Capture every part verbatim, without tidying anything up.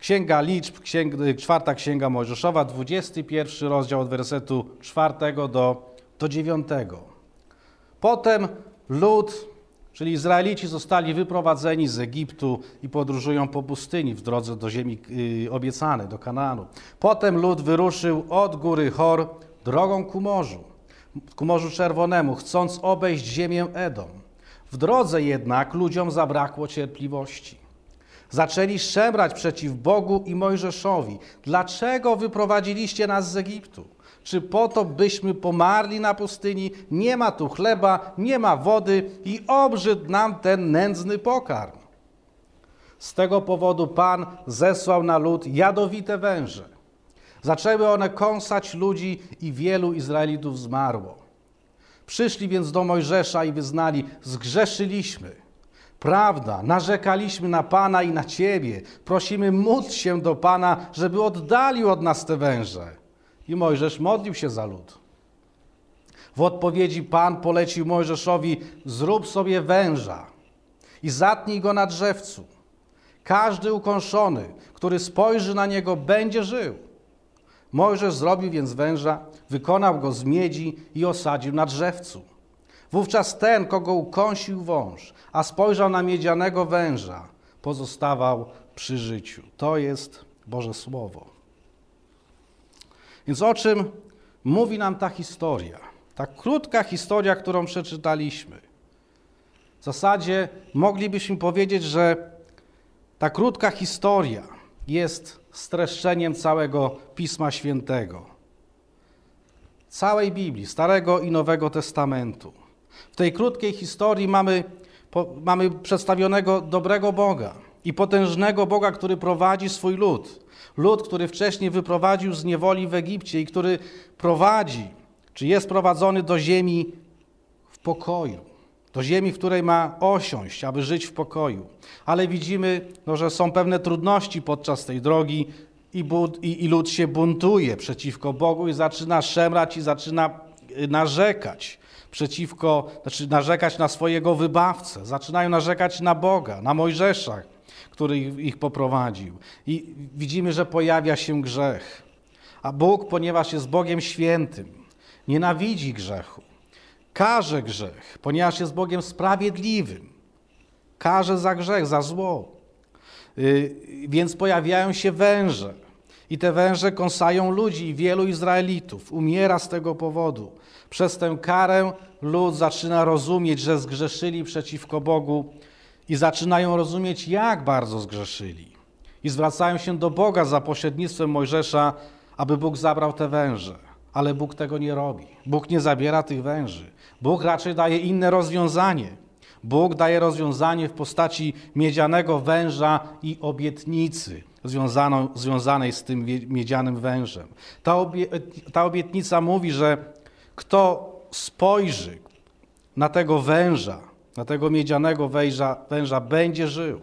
Księga Liczb, księga, czwarta księga Mojżeszowa, dwudziesty pierwszy rozdział od wersetu czwartego do, do dziewiątego. Potem lud, czyli Izraelici, zostali wyprowadzeni z Egiptu i podróżują po pustyni w drodze do ziemi yy, obiecanej, do Kanaanu. Potem lud wyruszył od góry Hor drogą ku morzu, ku Morzu Czerwonemu, chcąc obejść ziemię Edom. W drodze jednak ludziom zabrakło cierpliwości. Zaczęli szemrać przeciw Bogu i Mojżeszowi. Dlaczego wyprowadziliście nas z Egiptu? Czy po to, byśmy pomarli na pustyni? Nie ma tu chleba, nie ma wody i obrzydł nam ten nędzny pokarm. Z tego powodu Pan zesłał na lud jadowite węże. Zaczęły one kąsać ludzi i wielu Izraelitów zmarło. Przyszli więc do Mojżesza i wyznali: zgrzeszyliśmy. Prawda, narzekaliśmy na Pana i na Ciebie. Prosimy, módl się do Pana, żeby oddalił od nas te węże. I Mojżesz modlił się za lud. W odpowiedzi Pan polecił Mojżeszowi: zrób sobie węża i zatnij go na drzewcu. Każdy ukąszony, który spojrzy na niego, będzie żył. Mojżesz zrobił więc węża, wykonał go z miedzi i osadził na drzewcu. Wówczas ten, kogo ukąsił wąż, a spojrzał na miedzianego węża, pozostawał przy życiu. To jest Boże Słowo. Więc o czym mówi nam ta historia? Ta krótka historia, którą przeczytaliśmy. W zasadzie moglibyśmy powiedzieć, że ta krótka historia jest streszczeniem całego Pisma Świętego. Całej Biblii, Starego i Nowego Testamentu. W tej krótkiej historii mamy, po, mamy przedstawionego dobrego Boga i potężnego Boga, który prowadzi swój lud. Lud, który wcześniej wyprowadził z niewoli w Egipcie i który prowadzi, czy jest prowadzony do ziemi w pokoju. Do ziemi, w której ma osiąść, aby żyć w pokoju. Ale widzimy, no, że są pewne trudności podczas tej drogi i, bud, i, i lud się buntuje przeciwko Bogu i zaczyna szemrać i zaczyna narzekać przeciwko, znaczy narzekać na swojego wybawcę. Zaczynają narzekać na Boga, na Mojżesza, który ich, ich poprowadził. I widzimy, że pojawia się grzech. A Bóg, ponieważ jest Bogiem świętym, nienawidzi grzechu. Karze grzech, ponieważ jest Bogiem sprawiedliwym. Karze za grzech, za zło. Yy, więc pojawiają się węże. I te węże kąsają ludzi i wielu Izraelitów. Umiera z tego powodu. Przez tę karę lud zaczyna rozumieć, że zgrzeszyli przeciwko Bogu i zaczynają rozumieć, jak bardzo zgrzeszyli. I zwracają się do Boga za pośrednictwem Mojżesza, aby Bóg zabrał te węże. Ale Bóg tego nie robi. Bóg nie zabiera tych węży. Bóg raczej daje inne rozwiązanie. Bóg daje rozwiązanie w postaci miedzianego węża i obietnicy związaną, związanej z tym miedzianym wężem. Ta, obie, ta obietnica mówi, że kto spojrzy na tego węża, na tego miedzianego węża, węża będzie żył.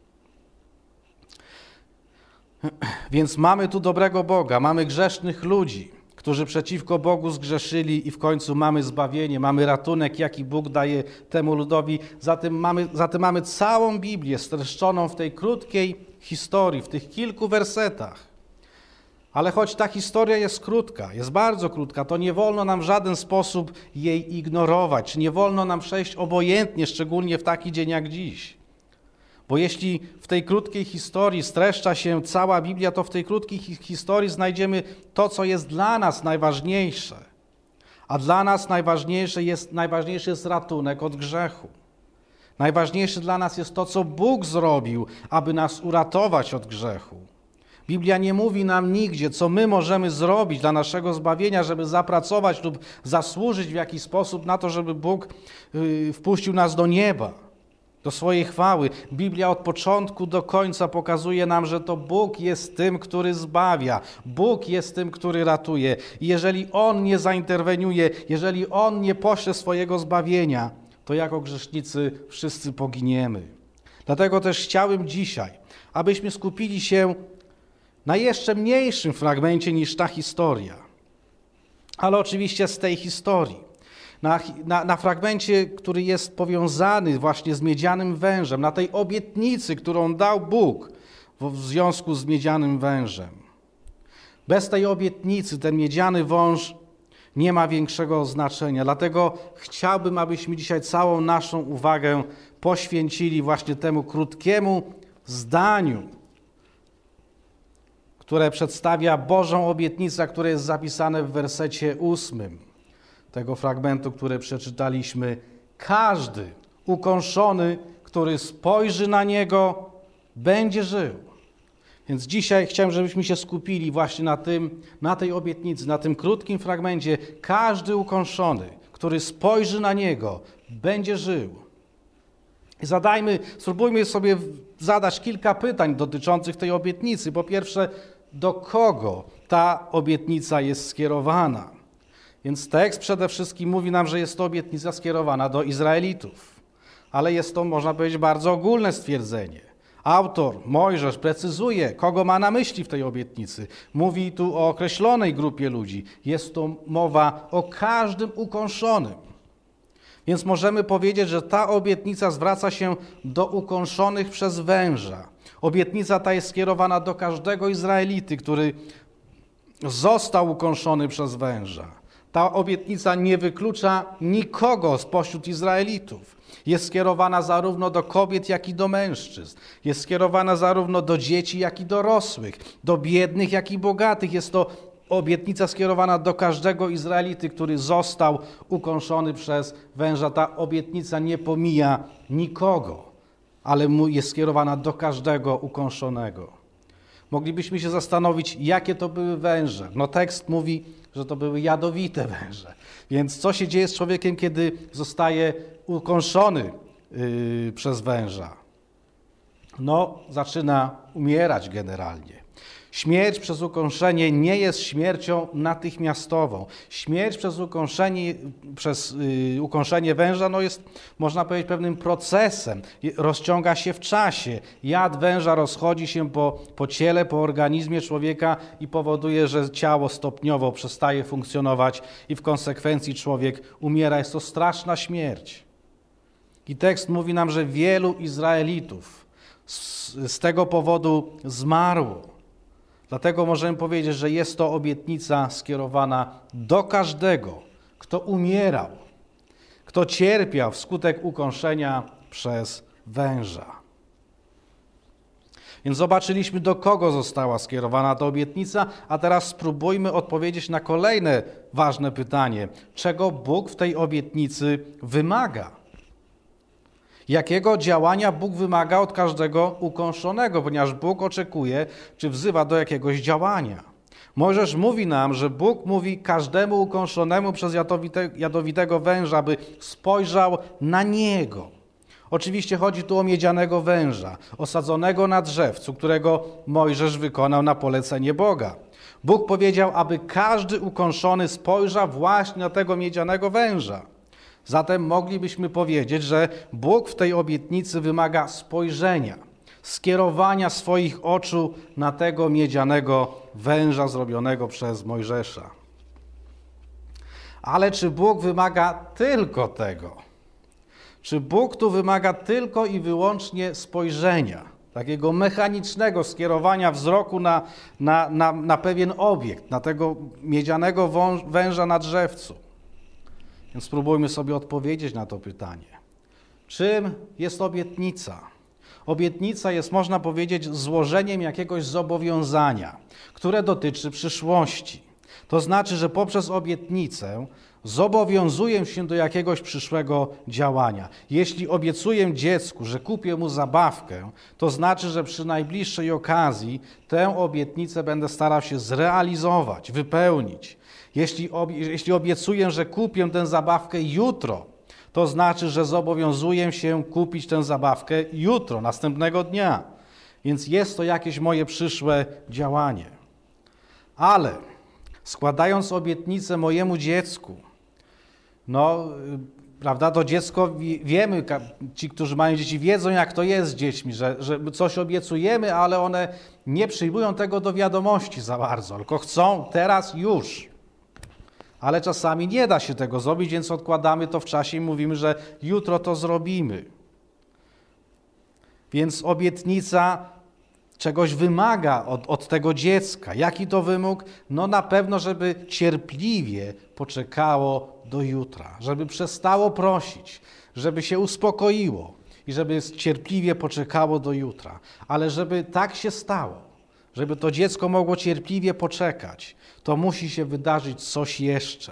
Więc mamy tu dobrego Boga, mamy grzesznych ludzi, którzy przeciwko Bogu zgrzeszyli i w końcu mamy zbawienie, mamy ratunek, jaki Bóg daje temu ludowi. Zatem mamy, zatem mamy całą Biblię streszczoną w tej krótkiej historii, w tych kilku wersetach. Ale choć ta historia jest krótka, jest bardzo krótka, to nie wolno nam w żaden sposób jej ignorować, czy nie wolno nam przejść obojętnie, szczególnie w taki dzień jak dziś. Bo jeśli w tej krótkiej historii streszcza się cała Biblia, to w tej krótkiej historii znajdziemy to, co jest dla nas najważniejsze. A dla nas najważniejsze jest, najważniejszy jest ratunek od grzechu. Najważniejsze dla nas jest to, co Bóg zrobił, aby nas uratować od grzechu. Biblia nie mówi nam nigdzie, co my możemy zrobić dla naszego zbawienia, żeby zapracować lub zasłużyć w jakiś sposób na to, żeby Bóg wpuścił nas do nieba, do swojej chwały. Biblia od początku do końca pokazuje nam, że to Bóg jest tym, który zbawia. Bóg jest tym, który ratuje. I jeżeli On nie zainterweniuje, jeżeli On nie pośle swojego zbawienia, to jako grzesznicy wszyscy poginiemy. Dlatego też chciałem dzisiaj, abyśmy skupili się na jeszcze mniejszym fragmencie niż ta historia. Ale oczywiście z tej historii. Na, na, na fragmencie, który jest powiązany właśnie z miedzianym wężem, na tej obietnicy, którą dał Bóg w związku z miedzianym wężem. Bez tej obietnicy ten miedziany wąż nie ma większego znaczenia. Dlatego chciałbym, abyśmy dzisiaj całą naszą uwagę poświęcili właśnie temu krótkiemu zdaniu, które przedstawia Bożą obietnicę, które jest zapisane w wersecie ósmym tego fragmentu, który przeczytaliśmy. Każdy ukąszony, który spojrzy na Niego, będzie żył. Więc dzisiaj chciałem, żebyśmy się skupili właśnie na tym, na tej obietnicy, na tym krótkim fragmencie. Każdy ukąszony, który spojrzy na Niego, będzie żył. I zadajmy, spróbujmy sobie zadać kilka pytań dotyczących tej obietnicy. Po pierwsze, do kogo ta obietnica jest skierowana? Więc tekst przede wszystkim mówi nam, że jest to obietnica skierowana do Izraelitów. Ale jest to, można powiedzieć, bardzo ogólne stwierdzenie. Autor, Mojżesz, precyzuje, kogo ma na myśli w tej obietnicy. Mówi tu o określonej grupie ludzi. Jest to mowa o każdym ukąszonym. Więc możemy powiedzieć, że ta obietnica zwraca się do ukąszonych przez węża. Obietnica ta jest skierowana do każdego Izraelity, który został ukąszony przez węża. Ta obietnica nie wyklucza nikogo spośród Izraelitów. Jest skierowana zarówno do kobiet, jak i do mężczyzn. Jest skierowana zarówno do dzieci, jak i dorosłych, do biednych, jak i bogatych. Jest to obietnica skierowana do każdego Izraelity, który został ukąszony przez węża. Ta obietnica nie pomija nikogo, ale jest skierowana do każdego ukąszonego. Moglibyśmy się zastanowić, jakie to były węże. No tekst mówi, że to były jadowite węże. Więc co się dzieje z człowiekiem, kiedy zostaje ukąszony yy, przez węża? No, zaczyna umierać generalnie. Śmierć przez ukąszenie nie jest śmiercią natychmiastową. Śmierć przez ukąszenie, przez yy, ukąszenie węża no jest, można powiedzieć, pewnym procesem. Rozciąga się w czasie. Jad węża rozchodzi się po, po ciele, po organizmie człowieka i powoduje, że ciało stopniowo przestaje funkcjonować i w konsekwencji człowiek umiera. Jest to straszna śmierć. I tekst mówi nam, że wielu Izraelitów z, z tego powodu zmarło. Dlatego możemy powiedzieć, że jest to obietnica skierowana do każdego, kto umierał, kto cierpiał wskutek ukąszenia przez węża. Więc zobaczyliśmy, do kogo została skierowana ta obietnica, a teraz spróbujmy odpowiedzieć na kolejne ważne pytanie. Czego Bóg w tej obietnicy wymaga? Jakiego działania Bóg wymaga od każdego ukąszonego, ponieważ Bóg oczekuje, czy wzywa do jakiegoś działania. Mojżesz mówi nam, że Bóg mówi każdemu ukąszonemu przez jadowite, jadowitego węża, by spojrzał na niego. Oczywiście chodzi tu o miedzianego węża, osadzonego na drzewcu, którego Mojżesz wykonał na polecenie Boga. Bóg powiedział, aby każdy ukąszony spojrzał właśnie na tego miedzianego węża. Zatem moglibyśmy powiedzieć, że Bóg w tej obietnicy wymaga spojrzenia, skierowania swoich oczu na tego miedzianego węża zrobionego przez Mojżesza. Ale czy Bóg wymaga tylko tego? Czy Bóg tu wymaga tylko i wyłącznie spojrzenia, takiego mechanicznego skierowania wzroku na, na, na, na pewien obiekt, na tego miedzianego węża na drzewcu? Więc spróbujmy sobie odpowiedzieć na to pytanie. Czym jest obietnica? Obietnica jest, można powiedzieć, złożeniem jakiegoś zobowiązania, które dotyczy przyszłości. To znaczy, że poprzez obietnicę zobowiązuję się do jakiegoś przyszłego działania. Jeśli obiecuję dziecku, że kupię mu zabawkę, to znaczy, że przy najbliższej okazji tę obietnicę będę starał się zrealizować, wypełnić. Jeśli, ob, jeśli obiecuję, że kupię tę zabawkę jutro, to znaczy, że zobowiązuję się kupić tę zabawkę jutro, następnego dnia. Więc jest to jakieś moje przyszłe działanie. Ale składając obietnicę mojemu dziecku, no, prawda, to dziecko, wiemy, ci, którzy mają dzieci, wiedzą, jak to jest z dziećmi, że, że coś obiecujemy, ale one nie przyjmują tego do wiadomości za bardzo, tylko chcą teraz już. Ale czasami nie da się tego zrobić, więc odkładamy to w czasie i mówimy, że jutro to zrobimy. Więc obietnica czegoś wymaga od, od tego dziecka. Jaki to wymóg? No na pewno, żeby cierpliwie poczekało do jutra, żeby przestało prosić, żeby się uspokoiło i żeby cierpliwie poczekało do jutra. Ale żeby tak się stało, żeby to dziecko mogło cierpliwie poczekać, to musi się wydarzyć coś jeszcze.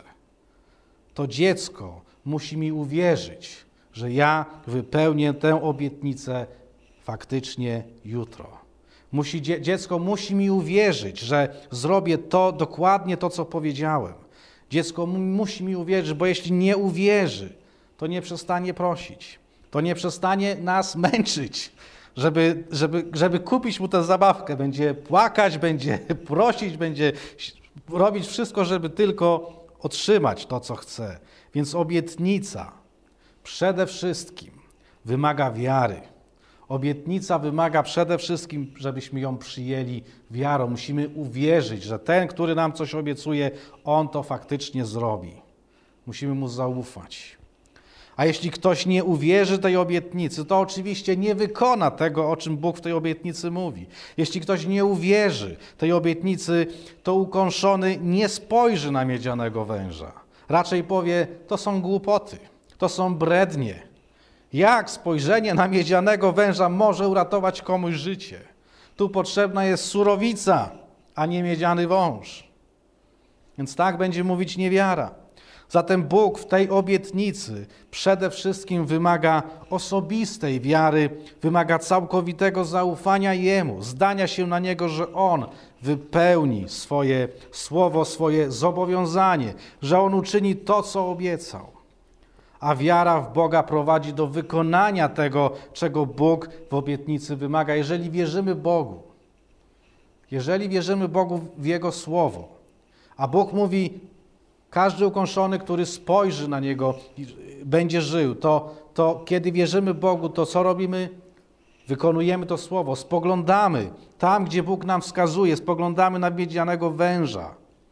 To dziecko musi mi uwierzyć, że ja wypełnię tę obietnicę faktycznie jutro. Musi, dziecko musi mi uwierzyć, że zrobię to, dokładnie to, co powiedziałem. Dziecko musi mi uwierzyć, bo jeśli nie uwierzy, to nie przestanie prosić. To nie przestanie nas męczyć, żeby, żeby, żeby kupić mu tę zabawkę. Będzie płakać, będzie prosić, będzie robić wszystko, żeby tylko otrzymać to, co chce. Więc obietnica przede wszystkim wymaga wiary. Obietnica wymaga przede wszystkim, żebyśmy ją przyjęli wiarą. Musimy uwierzyć, że ten, który nam coś obiecuje, on to faktycznie zrobi. Musimy mu zaufać. A jeśli ktoś nie uwierzy tej obietnicy, to oczywiście nie wykona tego, o czym Bóg w tej obietnicy mówi. Jeśli ktoś nie uwierzy tej obietnicy, to ukąszony nie spojrzy na miedzianego węża. Raczej powie, to są głupoty, to są brednie. Jak spojrzenie na miedzianego węża może uratować komuś życie? Tu potrzebna jest surowica, a nie miedziany wąż. Więc tak będzie mówić niewiara. Zatem Bóg w tej obietnicy przede wszystkim wymaga osobistej wiary, wymaga całkowitego zaufania Jemu, zdania się na Niego, że On wypełni swoje słowo, swoje zobowiązanie, że On uczyni to, co obiecał. A wiara w Boga prowadzi do wykonania tego, czego Bóg w obietnicy wymaga. Jeżeli wierzymy Bogu, jeżeli wierzymy Bogu w Jego słowo, a Bóg mówi, każdy ukąszony, który spojrzy na Niego, będzie żył, to, to kiedy wierzymy Bogu, to co robimy? Wykonujemy to słowo, spoglądamy tam, gdzie Bóg nam wskazuje, spoglądamy na miedzianego węża.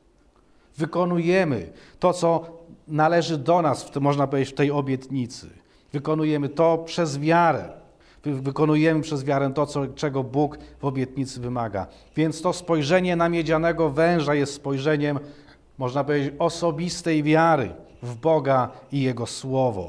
Wykonujemy to, co należy do nas, w, można powiedzieć, w tej obietnicy. Wykonujemy to przez wiarę. Wykonujemy przez wiarę to, co, czego Bóg w obietnicy wymaga. Więc to spojrzenie na miedzianego węża jest spojrzeniem, można powiedzieć, osobistej wiary w Boga i Jego Słowo.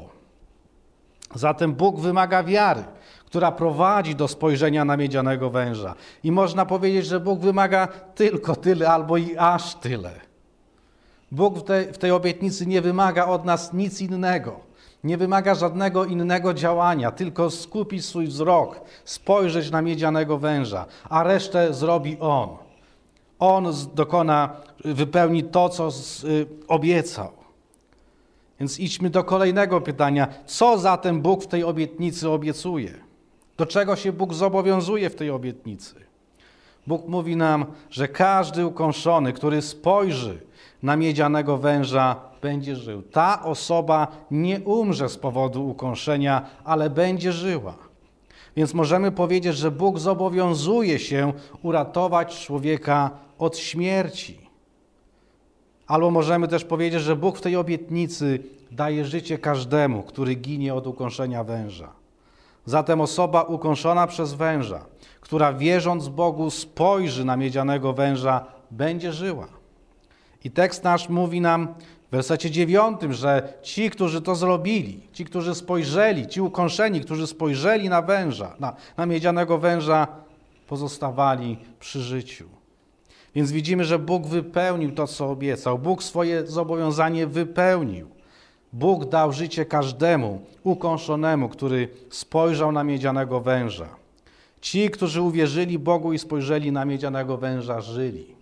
Zatem Bóg wymaga wiary, która prowadzi do spojrzenia na miedzianego węża. I można powiedzieć, że Bóg wymaga tylko tyle albo i aż tyle. Bóg w tej, w tej obietnicy nie wymaga od nas nic innego. Nie wymaga żadnego innego działania, tylko skupić swój wzrok, spojrzeć na miedzianego węża, a resztę zrobi On. On dokona, wypełni to, co obiecał. Więc idźmy do kolejnego pytania. Co zatem Bóg w tej obietnicy obiecuje? Do czego się Bóg zobowiązuje w tej obietnicy? Bóg mówi nam, że każdy ukąszony, który spojrzy na miedzianego węża, będzie żył. Ta osoba nie umrze z powodu ukąszenia, ale będzie żyła. Więc możemy powiedzieć, że Bóg zobowiązuje się uratować człowieka od śmierci. Albo możemy też powiedzieć, że Bóg w tej obietnicy daje życie każdemu, który ginie od ukąszenia węża. Zatem osoba ukąszona przez węża, która wierząc Bogu spojrzy na miedzianego węża, będzie żyła. I tekst nasz mówi nam w wersecie dziewiątym, że ci, którzy to zrobili, ci, którzy spojrzeli, ci ukąszeni, którzy spojrzeli na węża, na, na miedzianego węża, pozostawali przy życiu. Więc widzimy, że Bóg wypełnił to, co obiecał. Bóg swoje zobowiązanie wypełnił. Bóg dał życie każdemu ukąszonemu, który spojrzał na miedzianego węża. Ci, którzy uwierzyli Bogu i spojrzeli na miedzianego węża, żyli.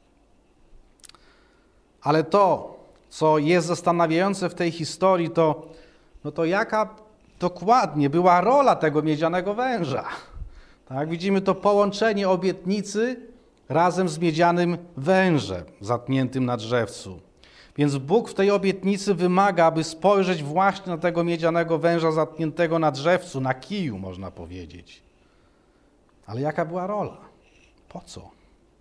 Ale to, co jest zastanawiające w tej historii, to, no to jaka dokładnie była rola tego miedzianego węża. Tak, widzimy to połączenie obietnicy razem z miedzianym wężem zatkniętym na drzewcu. Więc Bóg w tej obietnicy wymaga, aby spojrzeć właśnie na tego miedzianego węża zatkniętego na drzewcu, na kiju, można powiedzieć. Ale jaka była rola? Po co?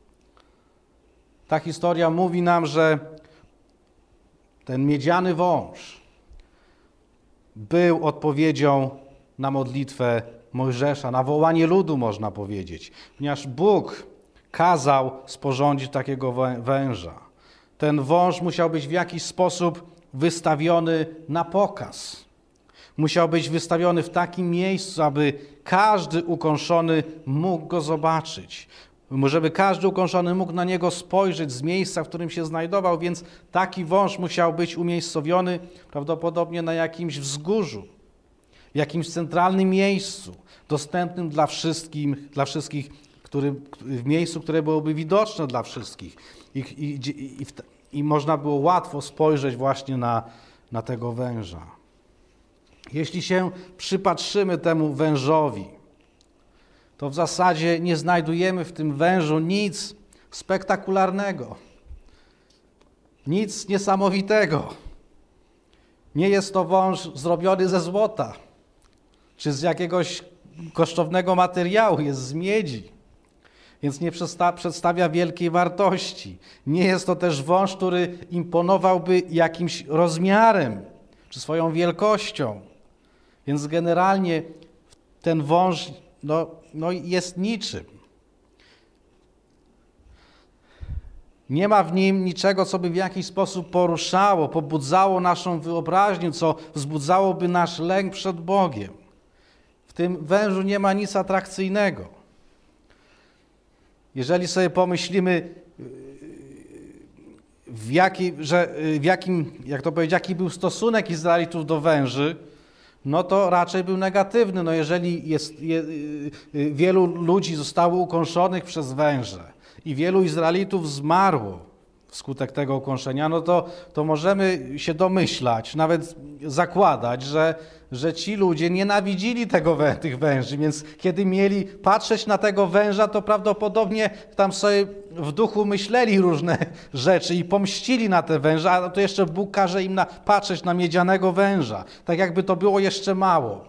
Ta historia mówi nam, że ten miedziany wąż był odpowiedzią na modlitwę Mojżesza, na wołanie ludu można powiedzieć, ponieważ Bóg kazał sporządzić takiego węża. Ten wąż musiał być w jakiś sposób wystawiony na pokaz. Musiał być wystawiony w takim miejscu, aby każdy ukąszony mógł go zobaczyć. Żeby każdy ukąszony mógł na niego spojrzeć z miejsca, w którym się znajdował, więc taki wąż musiał być umiejscowiony prawdopodobnie na jakimś wzgórzu, w jakimś centralnym miejscu, dostępnym dla wszystkich, dla wszystkich który, w miejscu, które byłoby widoczne dla wszystkich. I, i, i, i, i można było łatwo spojrzeć właśnie na, na tego węża. Jeśli się przypatrzymy temu wężowi, to w zasadzie nie znajdujemy w tym wężu nic spektakularnego, nic niesamowitego. Nie jest to wąż zrobiony ze złota, czy z jakiegoś kosztownego materiału, jest z miedzi, więc nie przedstawia wielkiej wartości. Nie jest to też wąż, który imponowałby jakimś rozmiarem, czy swoją wielkością. Więc generalnie ten wąż no, no jest niczym. Nie ma w nim niczego, co by w jakiś sposób poruszało, pobudzało naszą wyobraźnię, co wzbudzałoby nasz lęk przed Bogiem. W tym wężu nie ma nic atrakcyjnego. Jeżeli sobie pomyślimy, w, jaki, że, w jakim, jak to powiedzieć, jaki był stosunek Izraelitów do węży, no to raczej był negatywny. No jeżeli jest, je, wielu ludzi zostało ukąszonych przez węże i wielu Izraelitów zmarło wskutek tego ukąszenia, no to, to możemy się domyślać, nawet zakładać, że, że ci ludzie nienawidzili tego, tych węży, więc kiedy mieli patrzeć na tego węża, to prawdopodobnie tam sobie w duchu myśleli różne rzeczy i pomścili na te węża, a to jeszcze Bóg każe im na, patrzeć na miedzianego węża, tak jakby to było jeszcze mało.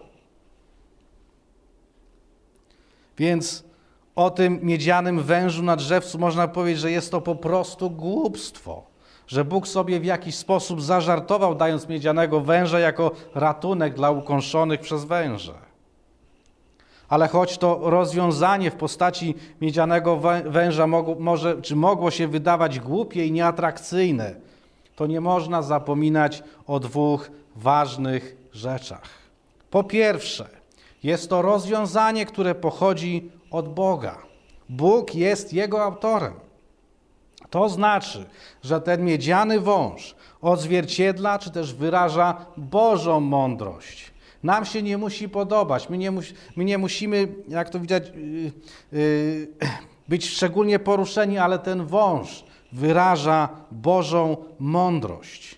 Więc o tym miedzianym wężu na drzewcu można powiedzieć, że jest to po prostu głupstwo, że Bóg sobie w jakiś sposób zażartował, dając miedzianego węża jako ratunek dla ukąszonych przez węże. Ale choć to rozwiązanie w postaci miedzianego węża mogło, może, czy mogło się wydawać głupie i nieatrakcyjne, to nie można zapominać o dwóch ważnych rzeczach. Po pierwsze, jest to rozwiązanie, które pochodzi od Boga. Bóg jest jego autorem. To znaczy, że ten miedziany wąż odzwierciedla, czy też wyraża Bożą mądrość. Nam się nie musi podobać. My nie, mus, my nie musimy, jak to widać, yy, yy, być szczególnie poruszeni, ale ten wąż wyraża Bożą mądrość.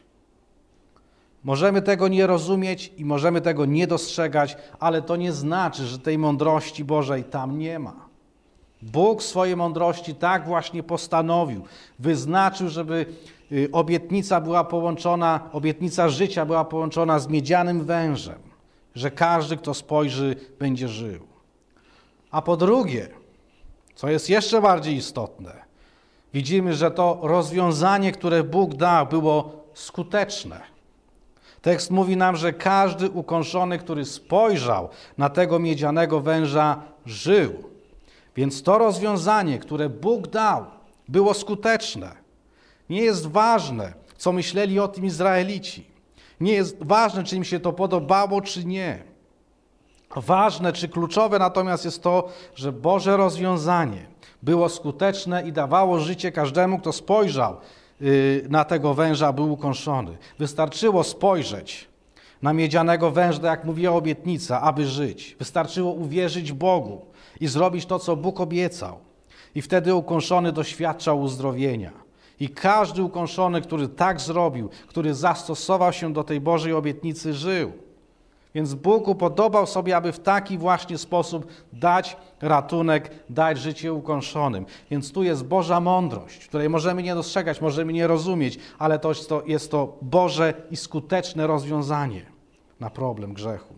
Możemy tego nie rozumieć i możemy tego nie dostrzegać, ale to nie znaczy, że tej mądrości Bożej tam nie ma. Bóg w swojej mądrości tak właśnie postanowił, wyznaczył, żeby obietnica była połączona, obietnica życia była połączona z miedzianym wężem, że każdy, kto spojrzy, będzie żył. A po drugie, co jest jeszcze bardziej istotne, widzimy, że to rozwiązanie, które Bóg dał, było skuteczne. Tekst mówi nam, że każdy ukąszony, który spojrzał na tego miedzianego węża, żył. Więc to rozwiązanie, które Bóg dał, było skuteczne. Nie jest ważne, co myśleli o tym Izraelici. Nie jest ważne, czy im się to podobało, czy nie. Ważne, czy kluczowe natomiast jest to, że Boże rozwiązanie było skuteczne i dawało życie każdemu, kto spojrzał na tego węża, był ukąszony. Wystarczyło spojrzeć na miedzianego węża, jak mówiła obietnica, aby żyć. Wystarczyło uwierzyć Bogu i zrobić to, co Bóg obiecał. I wtedy ukąszony doświadczał uzdrowienia. I każdy ukąszony, który tak zrobił, który zastosował się do tej Bożej obietnicy, żył. Więc Bóg upodobał sobie, aby w taki właśnie sposób dać ratunek, dać życie ukąszonym. Więc tu jest Boża mądrość, której możemy nie dostrzegać, możemy nie rozumieć, ale to jest to, jest to Boże i skuteczne rozwiązanie na problem grzechu.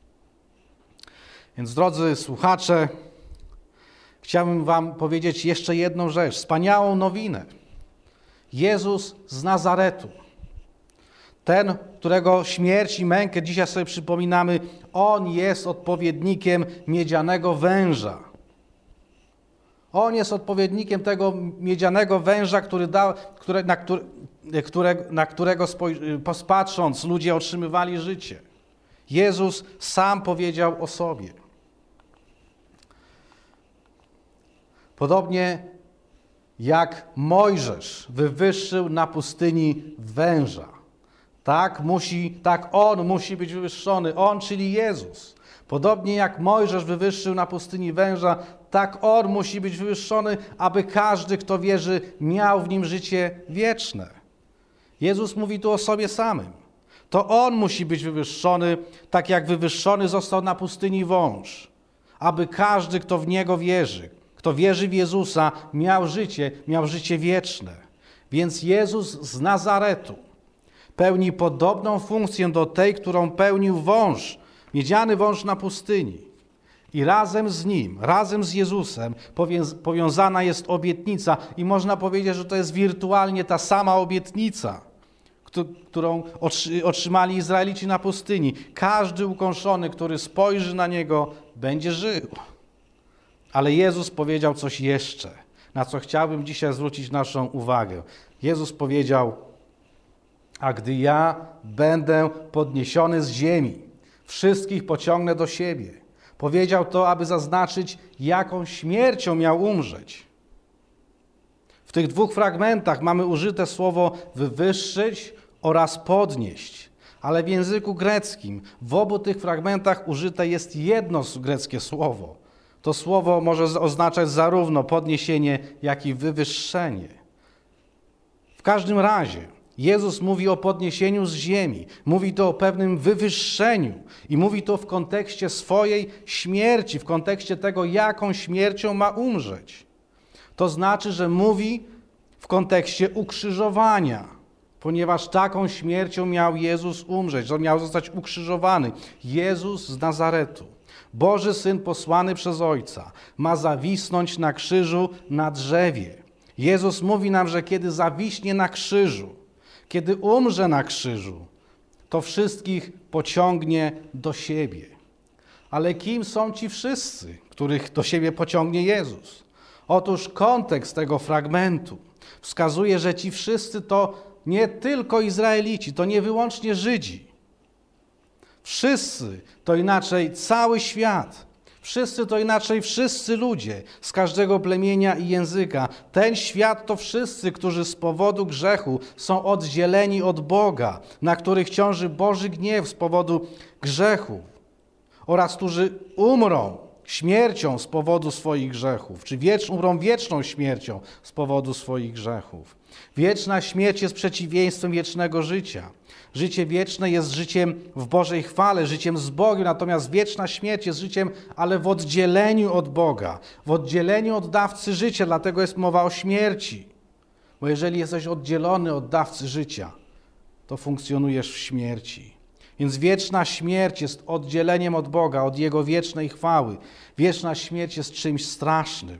Więc drodzy słuchacze, chciałbym wam powiedzieć jeszcze jedną rzecz, wspaniałą nowinę. Jezus z Nazaretu, ten, którego śmierć i mękę dzisiaj sobie przypominamy, on jest odpowiednikiem miedzianego węża. On jest odpowiednikiem tego miedzianego węża, który dał, które, na, który, które, na którego spoj- patrząc ludzie otrzymywali życie. Jezus sam powiedział o sobie. Podobnie jak Mojżesz wywyższył na pustyni węża, tak musi, tak on musi być wywyższony, on, czyli Jezus. Podobnie jak Mojżesz wywyższył na pustyni węża, tak on musi być wywyższony, aby każdy, kto wierzy, miał w nim życie wieczne. Jezus mówi tu o sobie samym. To on musi być wywyższony, tak jak wywyższony został na pustyni wąż, aby każdy, kto w niego wierzy, kto wierzy w Jezusa, miał życie, miał życie wieczne. Więc Jezus z Nazaretu pełni podobną funkcję do tej, którą pełnił wąż, miedziany wąż na pustyni. I razem z nim, razem z Jezusem powiązana jest obietnica i można powiedzieć, że to jest wirtualnie ta sama obietnica, którą otrzymali Izraelici na pustyni. Każdy ukąszony, który spojrzy na Niego, będzie żył. Ale Jezus powiedział coś jeszcze, na co chciałbym dzisiaj zwrócić naszą uwagę. Jezus powiedział: a gdy ja będę podniesiony z ziemi, wszystkich pociągnę do siebie. Powiedział to, aby zaznaczyć, jaką śmiercią miał umrzeć. W tych dwóch fragmentach mamy użyte słowo wywyższyć oraz podnieść. Ale w języku greckim w obu tych fragmentach użyte jest jedno greckie słowo. To słowo może oznaczać zarówno podniesienie, jak i wywyższenie. W każdym razie Jezus mówi o podniesieniu z ziemi, mówi to o pewnym wywyższeniu i mówi to w kontekście swojej śmierci, w kontekście tego, jaką śmiercią ma umrzeć. To znaczy, że mówi w kontekście ukrzyżowania, ponieważ taką śmiercią miał Jezus umrzeć, że miał zostać ukrzyżowany. Jezus z Nazaretu, Boży Syn posłany przez Ojca, ma zawisnąć na krzyżu na drzewie. Jezus mówi nam, że kiedy zawiśnie na krzyżu, kiedy umrze na krzyżu, to wszystkich pociągnie do siebie. Ale kim są ci wszyscy, których do siebie pociągnie Jezus? Otóż kontekst tego fragmentu wskazuje, że ci wszyscy to nie tylko Izraelici, to nie wyłącznie Żydzi. Wszyscy to inaczej cały świat. Wszyscy to inaczej wszyscy ludzie z każdego plemienia i języka. Ten świat to wszyscy, którzy z powodu grzechu są oddzieleni od Boga, na których ciąży Boży gniew z powodu grzechu oraz którzy umrą śmiercią z powodu swoich grzechów, czy wiecz, umrą wieczną śmiercią z powodu swoich grzechów. Wieczna śmierć jest przeciwieństwem wiecznego życia. Życie wieczne jest życiem w Bożej chwale, życiem z Bogiem, natomiast wieczna śmierć jest życiem, ale w oddzieleniu od Boga, w oddzieleniu od dawcy życia, dlatego jest mowa o śmierci. Bo jeżeli jesteś oddzielony od dawcy życia, to funkcjonujesz w śmierci. Więc wieczna śmierć jest oddzieleniem od Boga, od Jego wiecznej chwały. Wieczna śmierć jest czymś strasznym.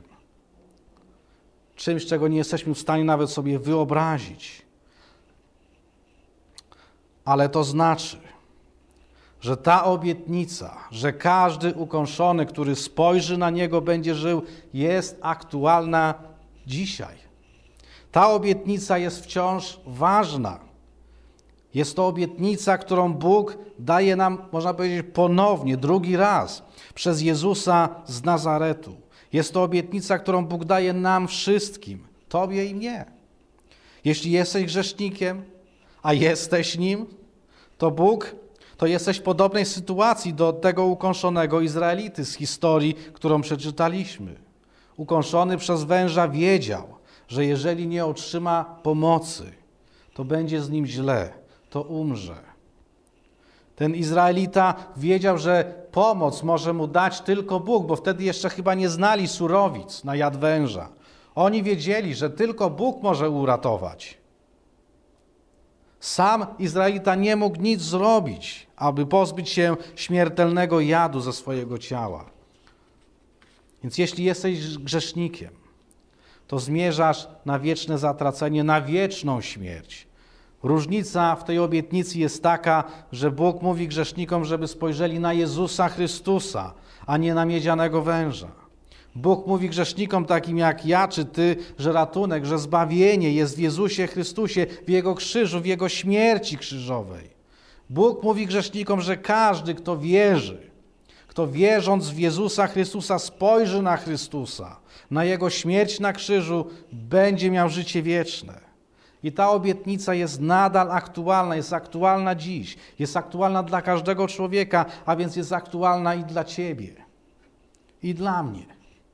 Czymś, czego nie jesteśmy w stanie nawet sobie wyobrazić. Ale to znaczy, że ta obietnica, że każdy ukąszony, który spojrzy na Niego, będzie żył, jest aktualna dzisiaj. Ta obietnica jest wciąż ważna. Jest to obietnica, którą Bóg daje nam, można powiedzieć, ponownie, drugi raz, przez Jezusa z Nazaretu. Jest to obietnica, którą Bóg daje nam wszystkim, Tobie i mnie. Jeśli jesteś grzesznikiem, a jesteś nim, to Bóg, to jesteś w podobnej sytuacji do tego ukąszonego Izraelity z historii, którą przeczytaliśmy. Ukąszony przez węża wiedział, że jeżeli nie otrzyma pomocy, to będzie z nim źle, to umrze. Ten Izraelita wiedział, że pomoc może mu dać tylko Bóg, bo wtedy jeszcze chyba nie znali surowic na jad węża. Oni wiedzieli, że tylko Bóg może uratować. Sam Izraelita nie mógł nic zrobić, aby pozbyć się śmiertelnego jadu ze swojego ciała. Więc jeśli jesteś grzesznikiem, to zmierzasz na wieczne zatracenie, na wieczną śmierć. Różnica w tej obietnicy jest taka, że Bóg mówi grzesznikom, żeby spojrzeli na Jezusa Chrystusa, a nie na miedzianego węża. Bóg mówi grzesznikom takim jak ja czy ty, że ratunek, że zbawienie jest w Jezusie Chrystusie, w Jego krzyżu, w Jego śmierci krzyżowej. Bóg mówi grzesznikom, że każdy, kto wierzy, kto wierząc w Jezusa Chrystusa spojrzy na Chrystusa, na Jego śmierć na krzyżu, będzie miał życie wieczne. I ta obietnica jest nadal aktualna, jest aktualna dziś, jest aktualna dla każdego człowieka, a więc jest aktualna i dla ciebie, i dla mnie.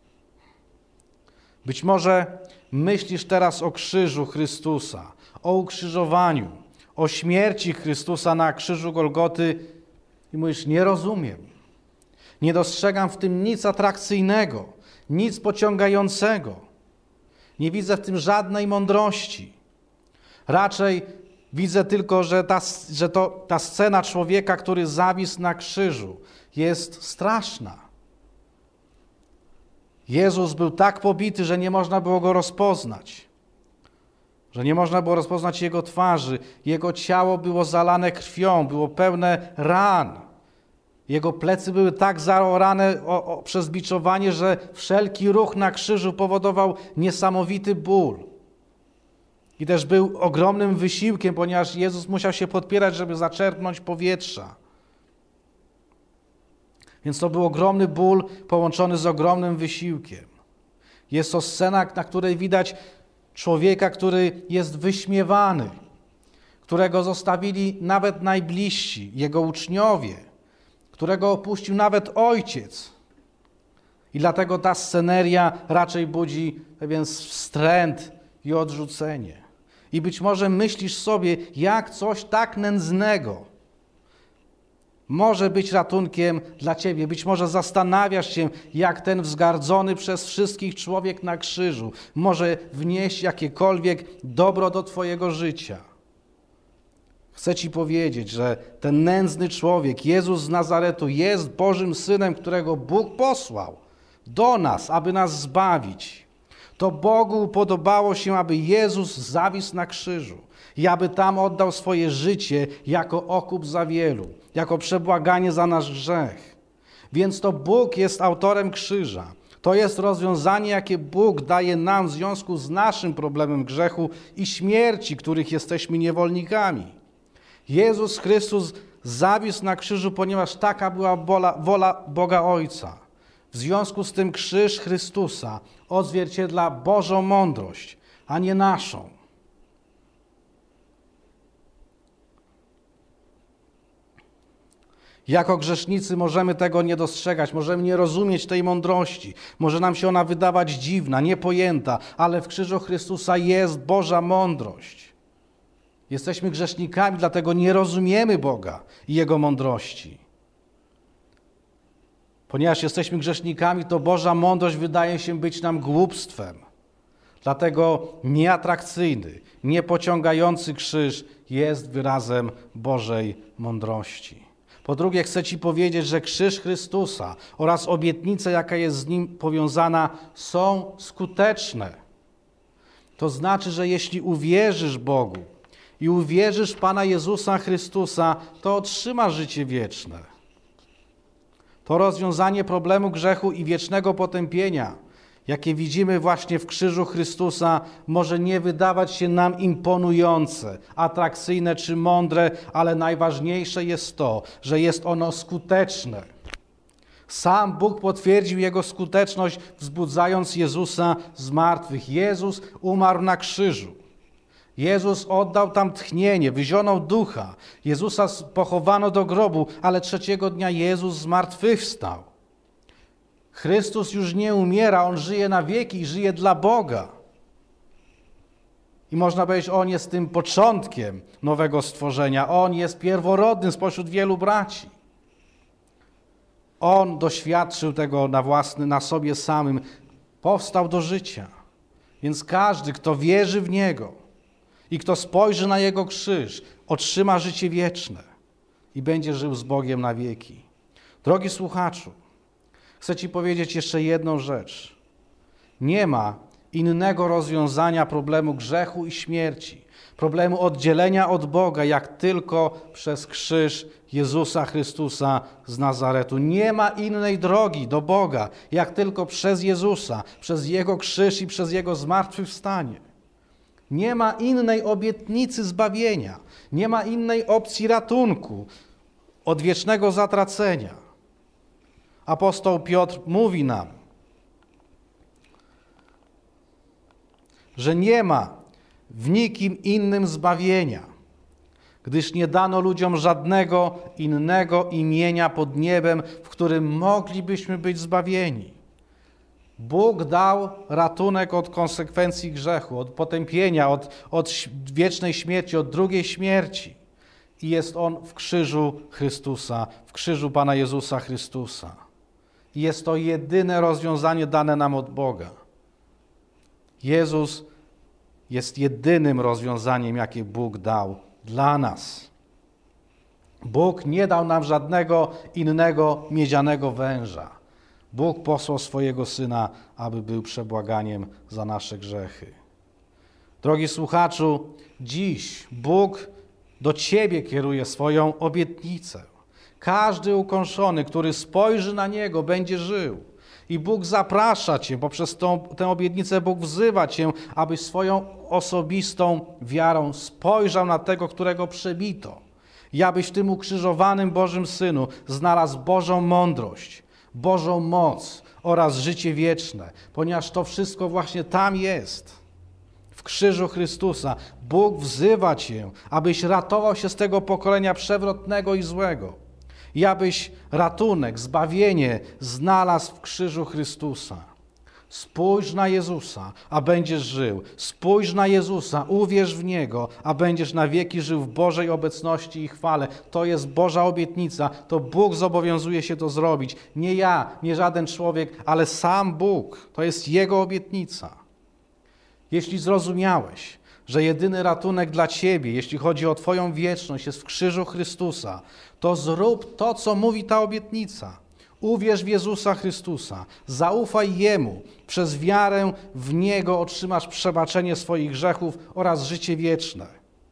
Być może myślisz teraz o krzyżu Chrystusa, o ukrzyżowaniu, o śmierci Chrystusa na krzyżu Golgoty i mówisz, nie rozumiem. Nie dostrzegam w tym nic atrakcyjnego, nic pociągającego. Nie widzę w tym żadnej mądrości. Raczej widzę tylko, że ta, że to, ta scena człowieka, który zawisł na krzyżu, jest straszna. Jezus był tak pobity, że nie można było go rozpoznać. Że nie można było rozpoznać Jego twarzy. Jego ciało było zalane krwią, było pełne ran. Jego plecy były tak zaorane o, o, przez biczowanie, że wszelki ruch na krzyżu powodował niesamowity ból. I też był ogromnym wysiłkiem, ponieważ Jezus musiał się podpierać, żeby zaczerpnąć powietrza. Więc to był ogromny ból połączony z ogromnym wysiłkiem. Jest to scena, na której widać człowieka, który jest wyśmiewany, którego zostawili nawet najbliżsi, jego uczniowie, którego opuścił nawet ojciec. I dlatego ta sceneria raczej budzi pewien wstręt i odrzucenie. I być może myślisz sobie, jak coś tak nędznego może być ratunkiem dla ciebie. Być może zastanawiasz się, jak ten wzgardzony przez wszystkich człowiek na krzyżu może wnieść jakiekolwiek dobro do twojego życia. Chcę ci powiedzieć, że ten nędzny człowiek, Jezus z Nazaretu, jest Bożym Synem, którego Bóg posłał do nas, aby nas zbawić. To Bogu podobało się, aby Jezus zawisł na krzyżu i aby tam oddał swoje życie jako okup za wielu, jako przebłaganie za nasz grzech. Więc to Bóg jest autorem krzyża. To jest rozwiązanie, jakie Bóg daje nam w związku z naszym problemem grzechu i śmierci, których jesteśmy niewolnikami. Jezus Chrystus zawisł na krzyżu, ponieważ taka była wola, wola Boga Ojca. W związku z tym krzyż Chrystusa odzwierciedla Bożą mądrość, a nie naszą. Jako grzesznicy możemy tego nie dostrzegać, możemy nie rozumieć tej mądrości. Może nam się ona wydawać dziwna, niepojęta, ale w krzyżu Chrystusa jest Boża mądrość. Jesteśmy grzesznikami, dlatego nie rozumiemy Boga i Jego mądrości. Ponieważ jesteśmy grzesznikami, to Boża mądrość wydaje się być nam głupstwem. Dlatego nieatrakcyjny, niepociągający krzyż jest wyrazem Bożej mądrości. Po drugie, chcę ci powiedzieć, że krzyż Chrystusa oraz obietnica, jaka jest z nim powiązana, są skuteczne. To znaczy, że jeśli uwierzysz Bogu i uwierzysz w Pana Jezusa Chrystusa, to otrzymasz życie wieczne. To rozwiązanie problemu grzechu i wiecznego potępienia, jakie widzimy właśnie w krzyżu Chrystusa, może nie wydawać się nam imponujące, atrakcyjne czy mądre, ale najważniejsze jest to, że jest ono skuteczne. Sam Bóg potwierdził Jego skuteczność, wzbudzając Jezusa z martwych. Jezus umarł na krzyżu. Jezus oddał tam tchnienie, wyzionął ducha. Jezusa pochowano do grobu, ale trzeciego dnia Jezus zmartwychwstał. Chrystus już nie umiera, On żyje na wieki i żyje dla Boga. I można powiedzieć, On jest tym początkiem nowego stworzenia. On jest pierworodnym spośród wielu braci. On doświadczył tego na własny, na sobie samym. Powstał do życia. Więc każdy, kto wierzy w Niego i kto spojrzy na Jego krzyż, otrzyma życie wieczne i będzie żył z Bogiem na wieki. Drogi słuchaczu, chcę Ci powiedzieć jeszcze jedną rzecz. Nie ma innego rozwiązania problemu grzechu i śmierci. problemu oddzielenia od Boga, jak tylko przez krzyż Jezusa Chrystusa z Nazaretu. Nie ma innej drogi do Boga, jak tylko przez Jezusa, przez Jego krzyż i przez Jego zmartwychwstanie. Nie ma innej obietnicy zbawienia, nie ma innej opcji ratunku od wiecznego zatracenia. Apostoł Piotr mówi nam, że nie ma w nikim innym zbawienia, gdyż nie dano ludziom żadnego innego imienia pod niebem, w którym moglibyśmy być zbawieni. Bóg dał ratunek od konsekwencji grzechu, od potępienia, od, od wiecznej śmierci, od drugiej śmierci. I jest On w krzyżu Chrystusa, w krzyżu Pana Jezusa Chrystusa. I jest to jedyne rozwiązanie dane nam od Boga. Jezus jest jedynym rozwiązaniem, jakie Bóg dał dla nas. Bóg nie dał nam żadnego innego miedzianego węża. Bóg posłał swojego Syna, aby był przebłaganiem za nasze grzechy. Drogi słuchaczu, dziś Bóg do Ciebie kieruje swoją obietnicę. Każdy ukąszony, który spojrzy na Niego, będzie żył. I Bóg zaprasza Cię, poprzez tą, tę obietnicę Bóg wzywa Cię, abyś swoją osobistą wiarą spojrzał na tego, którego przebito. I abyś w tym ukrzyżowanym Bożym Synu znalazł Bożą mądrość, Bożą moc oraz życie wieczne, ponieważ to wszystko właśnie tam jest. W krzyżu Chrystusa Bóg wzywa Cię, abyś ratował się z tego pokolenia przewrotnego i złego. I abyś ratunek, zbawienie znalazł w krzyżu Chrystusa. Spójrz na Jezusa, a będziesz żył. Spójrz na Jezusa, uwierz w Niego, a będziesz na wieki żył w Bożej obecności i chwale. To jest Boża obietnica, to Bóg zobowiązuje się to zrobić. Nie ja, nie żaden człowiek, ale sam Bóg. To jest Jego obietnica. Jeśli zrozumiałeś, że jedyny ratunek dla Ciebie, jeśli chodzi o Twoją wieczność, jest w krzyżu Chrystusa, to zrób to, co mówi ta obietnica. Uwierz w Jezusa Chrystusa, zaufaj Jemu, przez wiarę w Niego otrzymasz przebaczenie swoich grzechów oraz życie wieczne.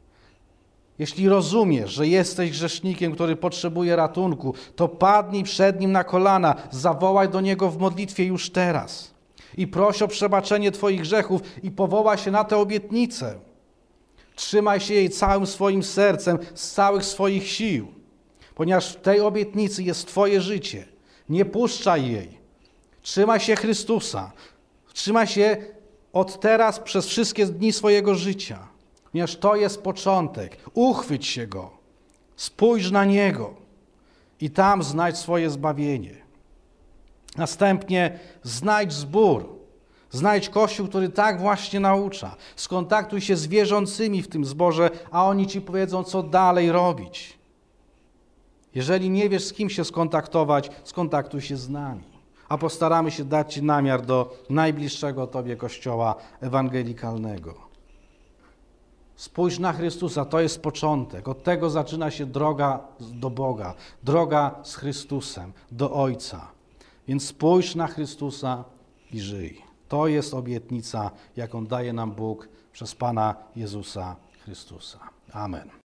Jeśli rozumiesz, że jesteś grzesznikiem, który potrzebuje ratunku, to padnij przed Nim na kolana, zawołaj do Niego w modlitwie już teraz i proś o przebaczenie Twoich grzechów i powołaj się na tę obietnicę. Trzymaj się jej całym swoim sercem, z całych swoich sił, ponieważ w tej obietnicy jest Twoje życie. Nie puszczaj jej. Trzymaj się Chrystusa. Trzymaj się od teraz przez wszystkie dni swojego życia, ponieważ to jest początek. Uchwyć się Go. Spójrz na Niego i tam znajdź swoje zbawienie. Następnie znajdź zbór. Znajdź Kościół, który tak właśnie naucza. Skontaktuj się z wierzącymi w tym zborze, a oni Ci powiedzą, co dalej robić. Jeżeli nie wiesz, z kim się skontaktować, skontaktuj się z nami, a postaramy się dać Ci namiar do najbliższego Tobie Kościoła ewangelikalnego. Spójrz na Chrystusa, to jest początek. Od tego zaczyna się droga do Boga, droga z Chrystusem, do Ojca. Więc spójrz na Chrystusa i żyj. To jest obietnica, jaką daje nam Bóg przez Pana Jezusa Chrystusa. Amen.